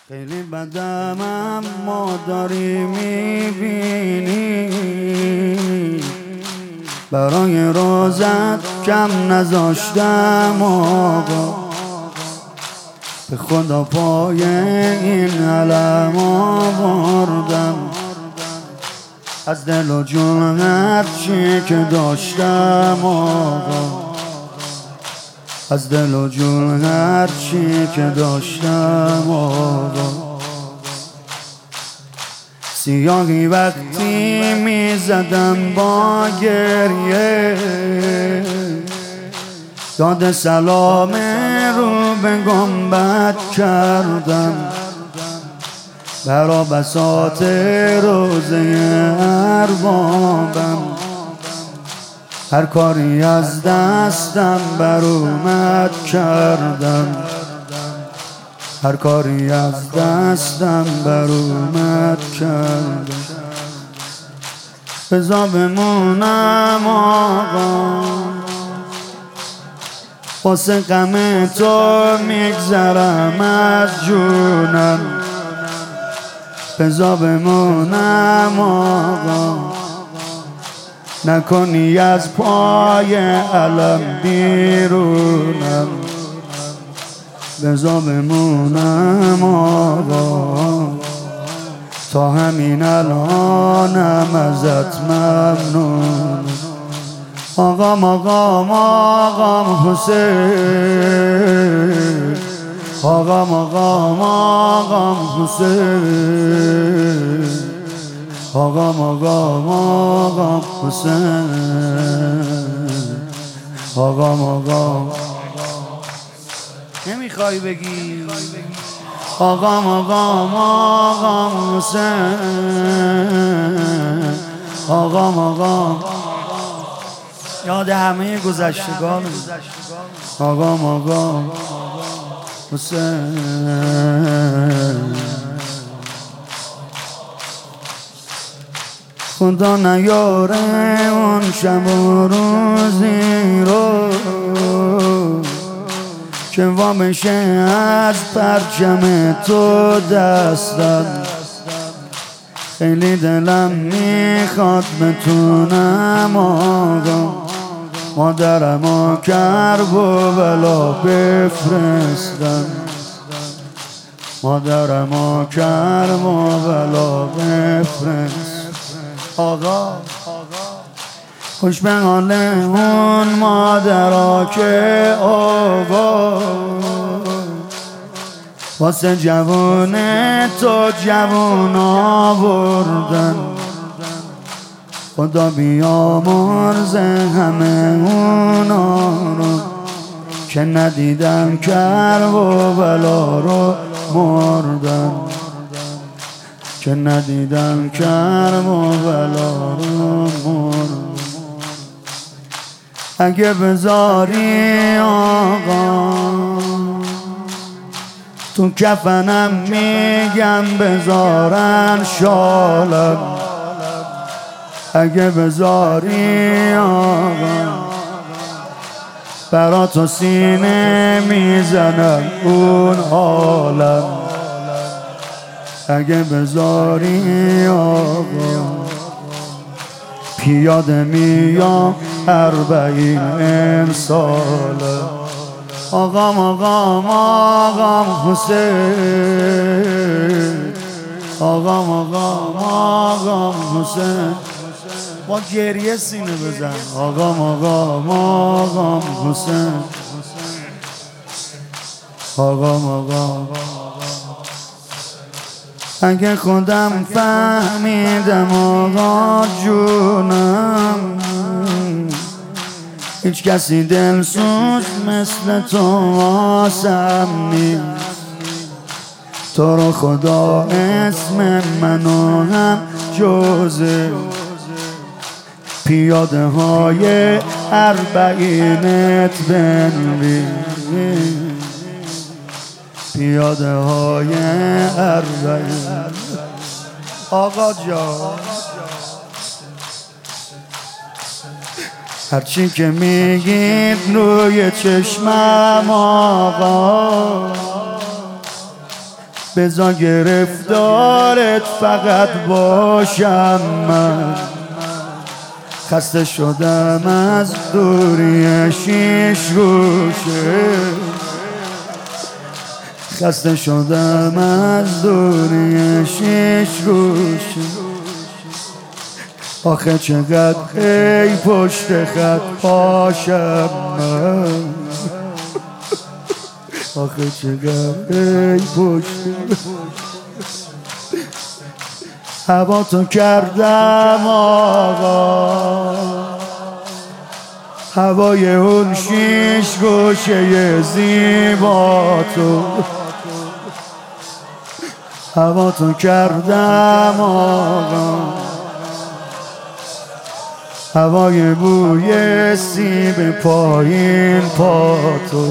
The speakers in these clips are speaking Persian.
خیلی بدم اما داری میبینی، برای روزت کم نذاشتم آقا. به خدا پای این علم آوردم، از دل و جون هرچی که داشتم آقا، از دل و جون هرچی که داشتم آقا. سیاهی وقتی میزدم با گریه، داد سلام رو به گنبد کردم، برا بساط روزه اربابم. هر کاری از دستم بر اومد کردم، هر کاری از دستم بر اومد کردم. بذار بمونم آقا، واسه غم تو میگذرم از جونم. بذار بمونم آقا، نکنی از پای علم بیرونم. بذار بمونم آقا، تا همین الانم ازت ممنون. آقام آقام آقام حسین، آقام آقام آقام حسین، آقام آقام آقام حسین، آقام آقام. نمیخوای بگی آقام آقام آقام حسین، آقام آقام. یاد همه گذشتگان آقام آقام حسین. خدا نیاره اون شب و روزی رو که وا بشه از پرچم تو دستم. خیلی دلم میخواد بتونم آقا، مادرم و کرب و بلا بفرستم، مادرم و کرب و بلا بفرست. آقا خوش به حال اون مادرها که آقا، واسه جوون تو جوون آوردن. خدا بیامرز همه اونا رو که ندیدم کرب و بلا رو مردن، که ندیدم کرب و بلا رو مردن. اگه بذاری آقا تو کفنم میگم بذارن شالم. اگه بذاری آقا برا تو سینه میزنم اون حالم. اگه بذاری آقا پیاده میام 40 ساله. آقام آقام آقام حسین، آقام آقام آقام حسین. با گریه سینه بزن. آقام آقام آقام حسین، آقام آقام. اگه خودم فهمیدم آقا جونم، هیچ کسی دلسوز مثل تو واسم نیست. تو رو خدا اسم منو هم جوزه پیاده های 40 بنویس، پیاده های 40. آقا جان هرچی که میگید روی چشمم آقا، بذار گرفتارت فقط باشم من. خسته شدم از دوری شیش گوشه، خسته شدم از دوری شیش گوشه. آخه چقدر ای پشت خط پاشم من، آخه چقدر ای پشت. هوا تو کردم آقا، هوای اون شیش گوشه زیبا تو. هوا تو کردم آقا، هوای بوی سیب پایین پا تو.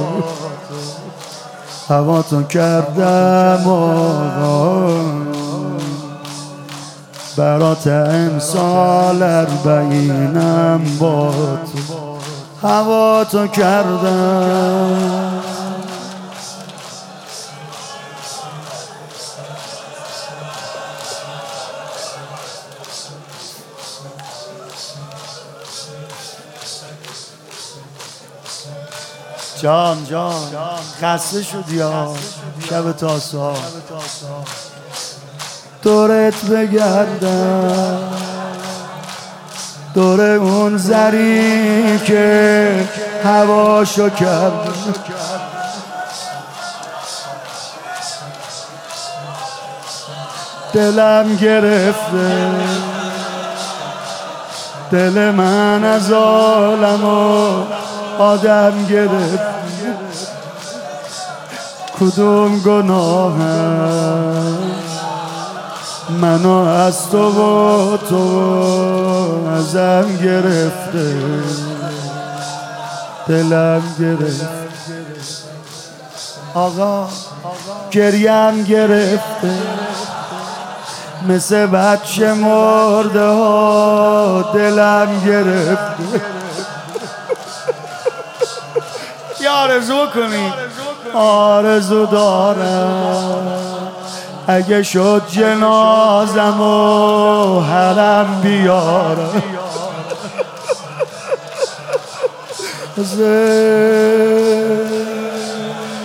هوا تو کردم آقا، برات امسال 40 با تو. هوا تو کردم. جان خسته شدی یا شب تاسا دورت بگردم، دور اون زری که هواشو کرد. دلم گرفته، دل من از عالم و آدم گرفت. کدوم گناهم منو از تو و تو ازم گرفته، دلم گرفت آقا، گریم گرفته مثل بچه مرده ها، دلم گرفته. یه آرزو کنی، آرزو دارم اگه شد جنازم و حرم بیارم.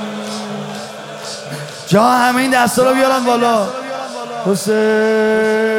جا همین دستا رو بیارم بالا. حسین